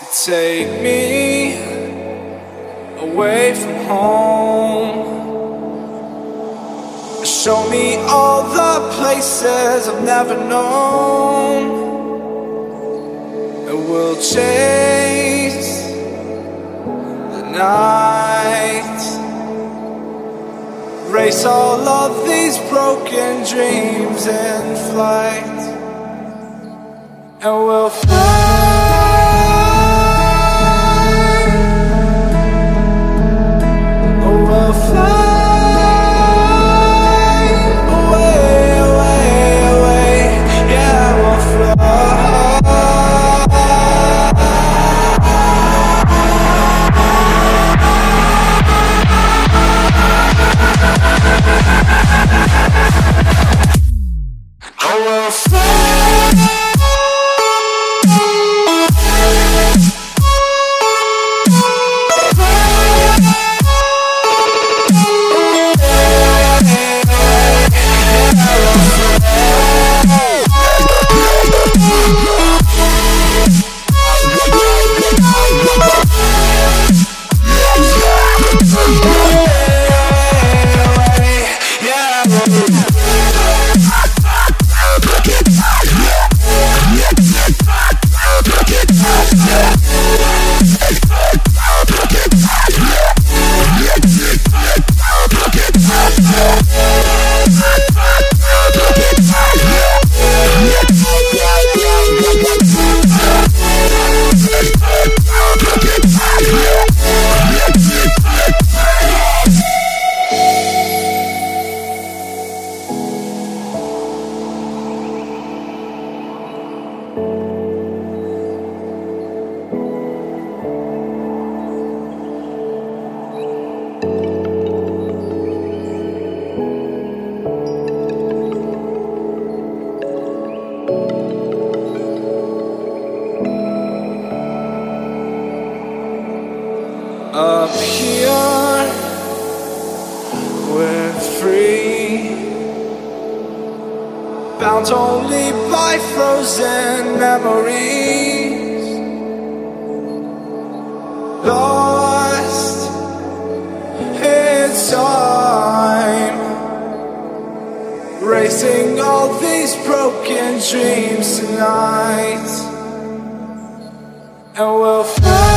Take me away from home. Show me all the places I've never known. And we'll chase the night, race all of these broken dreams in flight. And we'll fly. We'll fly away, away, away. Yeah, we'll fly. I will fly. Up here, we're free, bound only by frozen memories, lost in time, racing all these broken dreams tonight. And we'll fly.